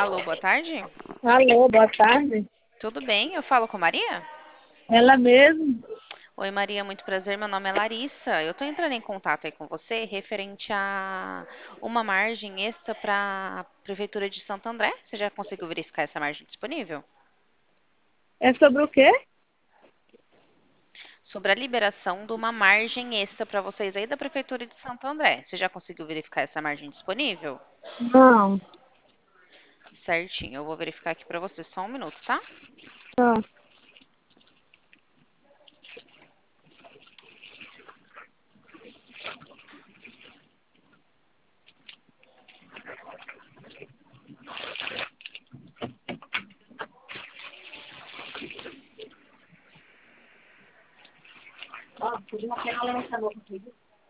Alô, boa tarde. Alô, boa tarde. Tudo bem? Eu falo com Maria? Ela mesmo? Oi, Maria, muito prazer. Meu nome é Larissa. Eu estou entrando em contato aí com você referente a uma margem extra para a Prefeitura de Santo André. Você já conseguiu verificar essa margem disponível? É sobre o quê? Sobre a liberação de uma margem extra para vocês aí da Prefeitura de Santo André. Você já conseguiu verificar essa margem disponível? Não. Certinho, eu vou verificar aqui para você só um minuto, tá? Não. Ó, podia pegar essa boca aqui.